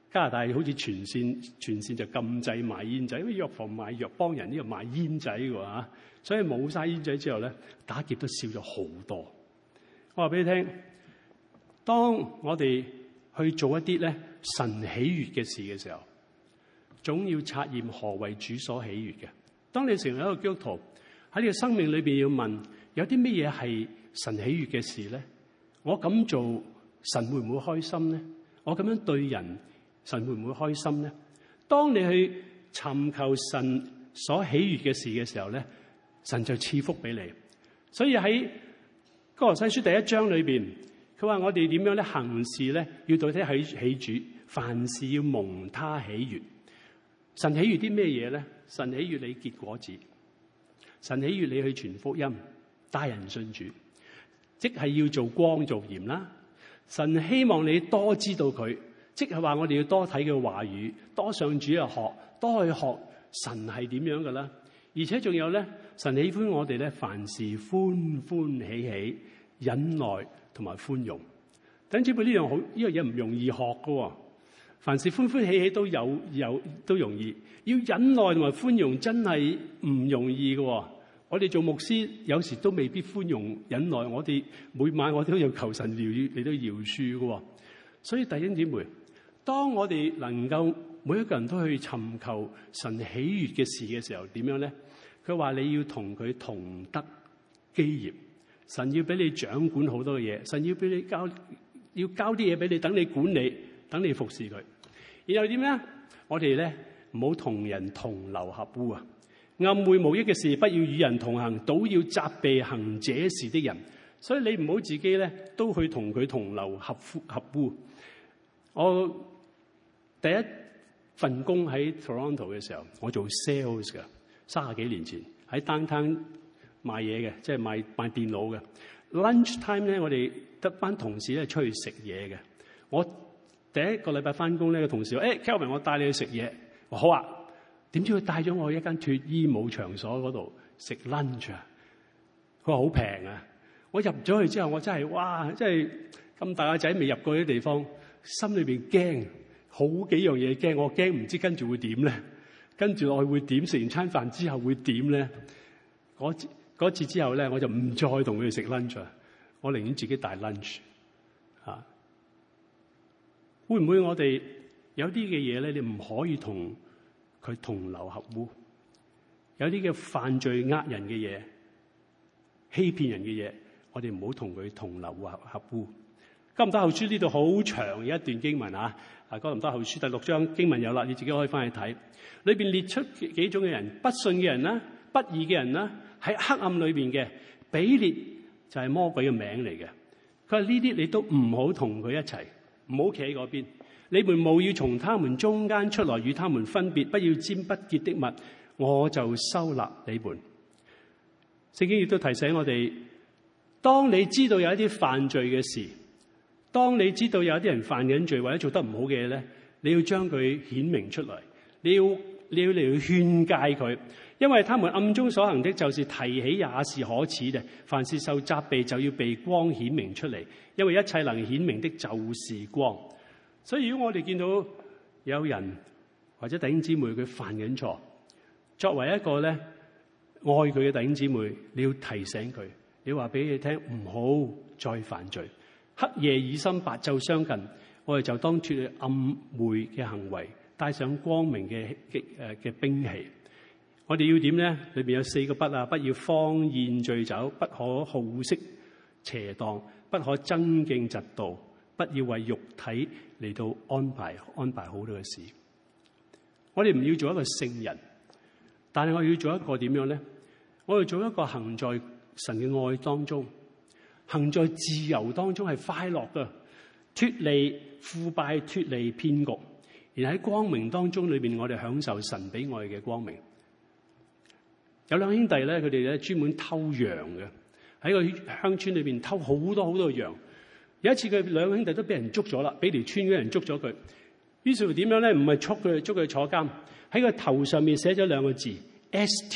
加拿大好似全線全線就禁制賣煙仔，因為藥房賣藥幫人呢度賣煙仔嘅喎，所以冇晒煙仔之後咧，打劫都少咗好多。我話俾你聽，當我哋去做一啲咧神喜悅嘅事嘅時候，總要察驗何為主所喜悅嘅。當你成為一個基督徒，喺你嘅生命裏邊要問，有啲乜嘢係神喜悅嘅事咧？我咁做，神會唔會開心咧？我咁樣對人，神會唔會開心咧？當你去尋求神所喜悅嘅事嘅時候咧，神就賜福俾你。所以喺歌羅西書第一章裏邊，佢話我哋點樣咧行事咧，要對他喜喜主，凡事要蒙他喜悅。神喜悅啲咩嘢咧？神喜悅你結果子，神喜悅你去傳福音，帶人信主，即係要做光做鹽啦。神希望你多知道佢，即係話我哋要多睇佢話語，多上主日學，多去學神係點樣噶啦。而且仲有咧，神喜歡我哋咧，凡事歡歡喜喜，忍耐同埋寬容。等住佢呢樣好，呢樣嘢唔容易學噶。凡事歡歡喜喜都有有都容易，要忍耐同埋寬容真係唔容易噶。我哋做牧師有時都未必寬容忍耐，我哋每晚我哋都要求神饒恕，你都饒恕噶。所以弟兄姊妹，當我哋能夠每一個人都去尋求神喜悅嘅事嘅時候，點樣咧？佢話你要同佢同得基業，神要俾你掌管好多嘅嘢，神要俾你交要交啲嘢俾你，等你管理，等你服侍佢。然後點咧？我哋咧唔好同人同流合污啊！暗昧無益嘅事，不要與人同行，倒要責備行這事的人。所以你唔好自己咧都去同佢同流合合污。我第一份工喺 Toronto 嘅時候，我做 sales 嘅，三十幾年前喺 downtown 賣嘢嘅，即係賣賣電腦嘅。lunch time 咧，我哋得班同事咧出去食嘢嘅。我第一個禮拜翻工咧，個同事話：誒、hey, Kelvin，我帶你去食嘢。我好啊。點知佢帶咗我去一間脫衣舞場所嗰度食 lunch 啊？佢話好平啊！我入咗去之後，我真係哇，真係咁大個仔未入過啲地方，心裏邊驚，好幾樣嘢驚。我驚唔知跟住會點咧，跟住落去會點？食完餐飯之後會點咧？嗰次嗰次之後咧，我就唔再同佢哋食 lunch 啊！我寧願自己帶 lunch 啊！會唔會我哋有啲嘅嘢咧？你唔可以同佢同流合污，有啲嘅犯罪呃人嘅嘢、欺騙人嘅嘢，我哋唔好同佢同流合合污。哥林多後書呢度好長嘅一段經文啊！啊，哥林多後書第六章經文有啦，你自己可以翻去睇。裏邊列出幾種嘅人：不信嘅人啦、不義嘅人啦，喺黑暗裏邊嘅。比列就係魔鬼嘅名嚟嘅。佢話呢啲你都唔好同佢一齊，唔好企喺嗰邊。你們務要從他們中間出來，與他們分別，不要沾不潔的物，我就收納你們。聖經亦都提醒我哋，當你知道有一啲犯罪嘅事，當你知道有一啲人犯緊罪或者做得唔好嘅嘢咧，你要將佢顯明出嚟，你要你要嚟去勸誡佢，因為他們暗中所行的，就是提起也是可恥嘅。凡是受責備，就要被光顯明出嚟，因為一切能顯明的，就是光。所以如果我哋見到有人或者弟兄姊妹佢犯緊錯，作為一個咧愛佢嘅弟兄姊妹，你要提醒佢，你話俾佢聽唔好再犯罪。黑夜已深，白晝相近，我哋就當脫去暗昧嘅行為，帶上光明嘅嘅誒嘅兵器。我哋要點咧？裏邊有四個不啊，不要荒宴醉酒，不可好色邪蕩，不可爭競嫉妒，不要為肉體嚟到安排安排好多嘅事。我哋唔要做一個聖人，但係我要做一個點樣咧？我要做一個行在神嘅愛當中，行在自由當中係快樂嘅，脫離腐敗，脫離騙局，而喺光明當中裏邊，我哋享受神俾我哋嘅光明。有兩兄弟咧，佢哋咧專門偷羊嘅，喺個鄉村裏邊偷好多好多羊。有一次佢兩兄弟都俾人捉咗啦，俾條村嘅人捉咗佢。於是乎點樣咧？唔係捉佢，捉佢坐監。喺個頭上面寫咗兩個字 S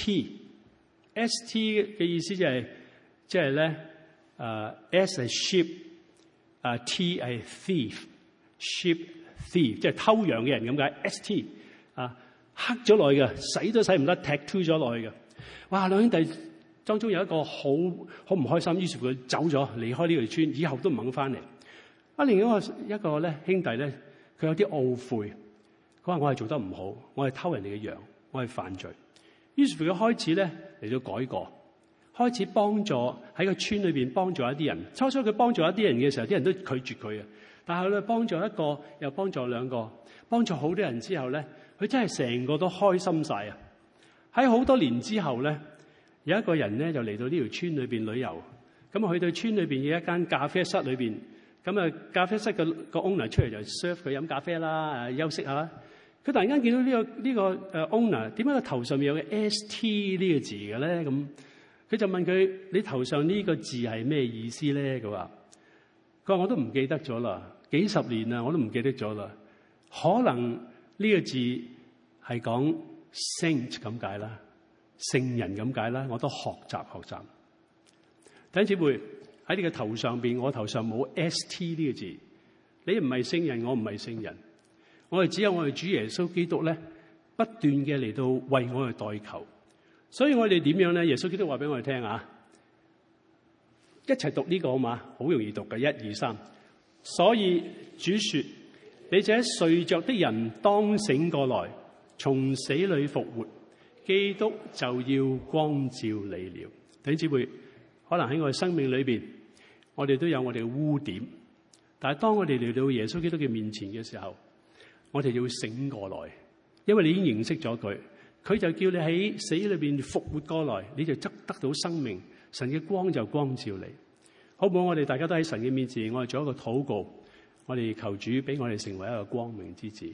T。S T 嘅意思就係即係咧，誒 S 係 sheep，誒 T 係 thief，sheep thief， 即係偷羊嘅人咁解 S T 啊，刻咗落去嘅，洗都洗唔得 tattoo 咗落去嘅。哇！兩兄弟當中有一個好好唔開心，於是佢走咗離開呢條村，以後都唔肯翻嚟。啊，另一個一個咧兄弟咧，佢有啲懊悔，佢話我係做得唔好，我係偷人哋嘅羊，我係犯罪。於是佢開始咧嚟到改過，開始幫助喺個村裏邊幫助一啲人。初初佢幫助一啲人嘅時候，啲人都拒絕佢啊。但係佢幫助一個，又幫助兩個，幫助好多人之後咧，佢真係成個都開心晒啊！喺好多年之後咧，有一個人咧就嚟到呢條村裏邊旅遊，咁去到村裏邊嘅一間咖啡室裏邊，咁啊咖啡室嘅個 owner 出嚟就 serve 佢飲咖啡啦，誒休息下。佢突然間見到呢個呢個誒 owner 點解個頭上面有個 S T 呢個字嘅咧？咁佢就問佢：你頭上呢個字係咩意思咧？佢話：佢話我都唔記得咗啦。幾十年啦，我都唔記得咗啦。可能呢個字係講 saint 咁解啦，聖人咁解啦。我都學習學習。弟兄姊妹，喺你嘅頭上邊，我頭上冇 S T 呢個字。你唔係聖人，我唔係聖人。我哋只有我哋主耶穌基督咧，不斷嘅嚟到為我哋代求。所以我哋點樣咧？耶穌基督話俾我哋聽啊！一齊讀呢個好嘛？好容易讀嘅，一二三。所以主說：你這睡着的人當醒過來，從死裏復活，基督就要光照你了。弟兄姊妹，可能喺我哋生命裏邊，我哋都有我哋嘅污點，但係當我哋嚟到耶穌基督嘅面前嘅時候，我哋就會醒過來，因為你已經認識咗佢，佢就叫你喺死裏邊復活過來，你就得得到生命，神嘅光就光照你。好唔好？我哋大家都喺神嘅面前，我哋做一個禱告，我哋求主俾我哋成為一個光明之子。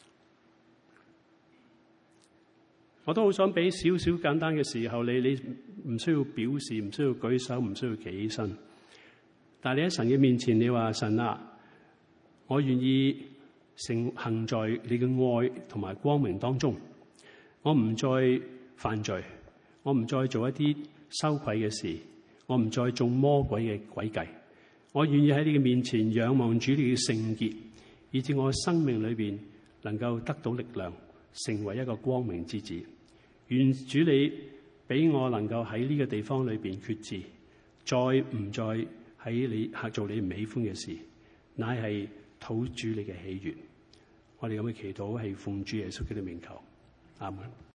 我都好想俾少少簡單嘅時候，你你唔需要表示，唔需要舉手，唔需要企起身。但係你喺神嘅面前，你話神啊，我願意成行在你嘅愛同埋光明當中，我唔再犯罪，我唔再做一啲羞愧嘅事。我唔再中魔鬼嘅詭計，我願意喺你嘅面前仰望主你嘅聖潔，以致我嘅生命裏邊能夠得到力量，成為一個光明之子。願主你俾我能夠喺呢個地方裏邊決志，再唔再喺你客做你唔喜歡嘅事，乃係討主你嘅喜悅。我哋咁嘅祈禱係奉主耶穌基督名求，阿門。